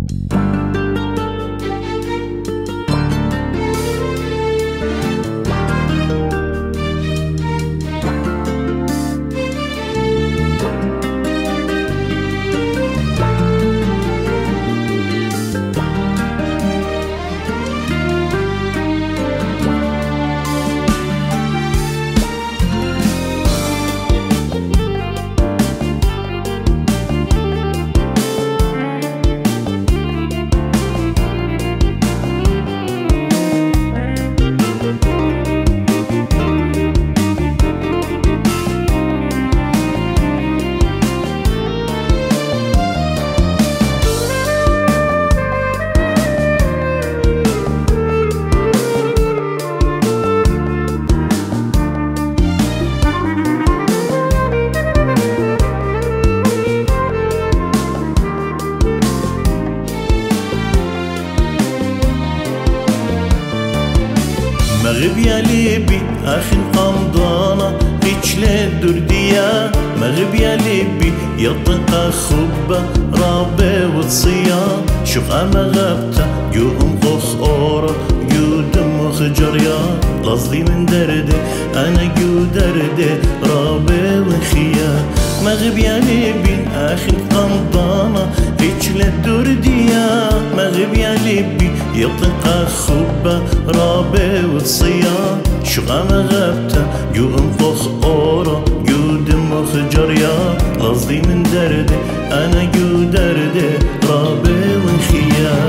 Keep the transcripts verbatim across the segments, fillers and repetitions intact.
مغرب يا ليبي اخي قمضانة اتشلت دردية مغرب يا ليبي يطنق خبة رابي وتصيا شوف اما غبتا يوم قخ اورا يودم خجريا قصدي من دردي انا جو دردي رابي وخيا مغرب يا ليبي اخي قمضانة اتشلت دردية مغرب يا ليبي يطنق خبة رابي وتصيا شو اما غبتا جو انفخ اورا جو دم خجريا قصدي من دردي انا جو دردي رابي وخيا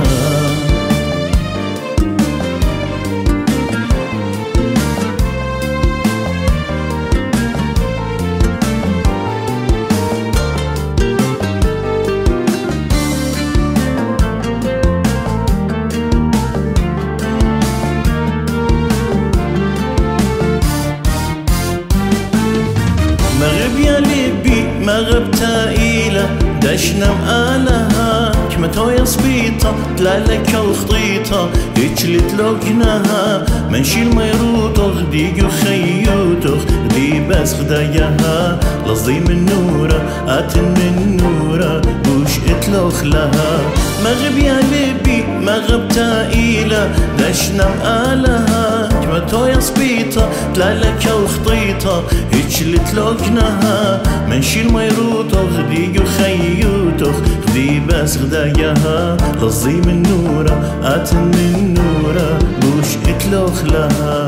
مغرب يا ليبي مغرب تايلة دشنا مآلها كمتو يا سبيطة تلالك الخطيطة اتشلت لوكنها منشي الميروطخ ديقو خيوطخ دي بس خداياها لصدي من نورة اتن من نورة بوش اتلوخ لها مغرب يا ليبي مغرب تايلة دشنا مآلها كمتو يا سبيطة تلالك الخطيطة اتشلت لوكنها منشي الميروطخ ديقو خيوطخ دي بس غداياها لصدي من نورة اتن من نورة بوش اتلوخ لها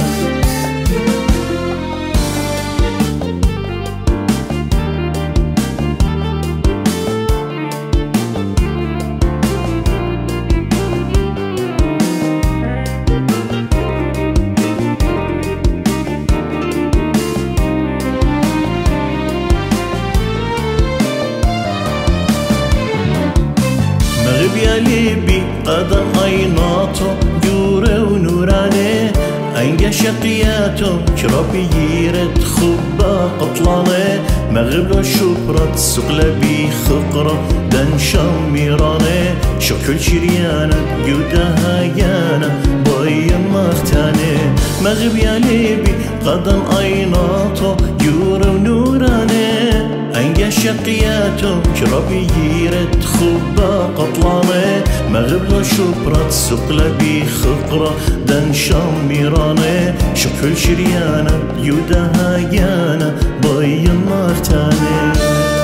مغرب يا ليبي قدم عيناته جورة ونوراني أنجا شقياته شرابي يرد خبا قطلاني مغرب لو شبرت سقلا بي خقرة دن شميراني شكل شريانة جودها يانا بايا مختاني مغرب يا ليبي قدم عيناته جورة ونوراني أنجا شقياته شرابي يرد خبا قطلاني مغرب لو شبرت سقلا بي خقرة دن شميراني شكل شريانة يودها يانا بايا مختاني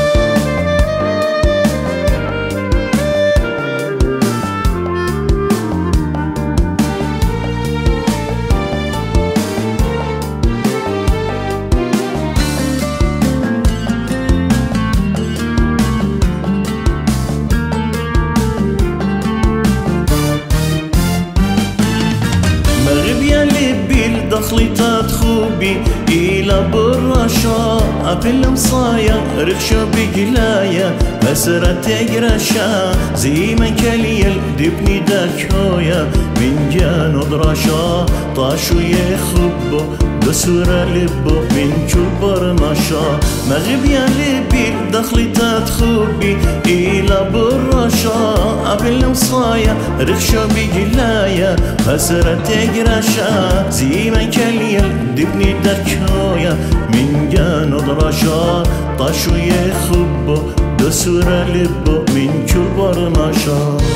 دخلي تدخوبي إلى برشا أبل مصايا رخشة بقلايا مسرة تقرشا زي ما كليل دبني دكويا من جان درشا طاشو يخبو بسورة لبو من كبر نشا مغرب يا ليبي دخلي تدخوبي إلى برشا أبل مصايا رخشة بقلايا مسرة تقرشا زي ما كليل دبني دكويا من جان درشا طاشو يخبو بسورة لبو من كبر نشا الرشا.